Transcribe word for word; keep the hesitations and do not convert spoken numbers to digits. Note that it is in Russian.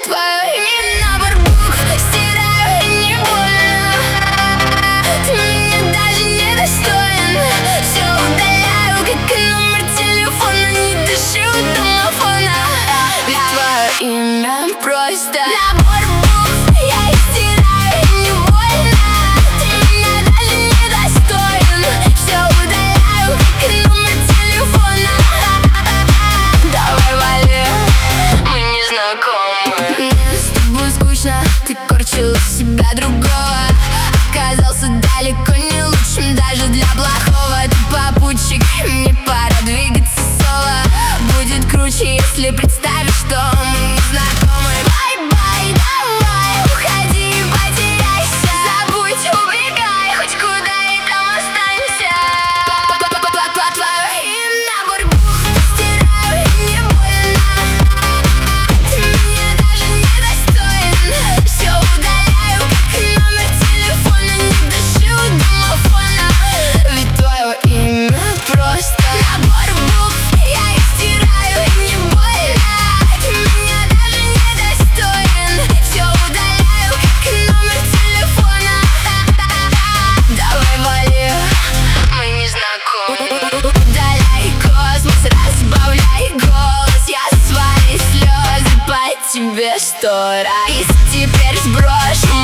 твое имя набор букв стираю, и не больно. Ты меня даже не достоин. Все удаляю, как номер телефона. Не дышу домофона. Ведь твое имя просто набор букв. Я их стираю, и не больно. Ты меня даже не достоин. Все удаляю, как номер телефона. Давай вали, мы не знакомы. Мне с тобой скучно, ты корчил из себя другого. Оказался далеко не лучшим даже для плохого. Ты попутчик, мне пора двигаться соло. Будет круче, если представишь, что мы не знакомы. Бай-бай, давай, уходи, потеряйся. Забудь, убегай, хоть куда и там останься. Твое имя набор букв стираю, и не больно. Ты меня даже не достоин. Все удаляю, как номер телефона. Не дышу домофона. Ведь твое имя просто набор букв. Я их стираю, и не больно. Ты меня даже не достоин. Все удаляю, как номер телефона. Давай вали, мы не знакомы. Удаляй космос, разбавляй голос. Я свои слезы по тебе сто раз. И теперь сброшу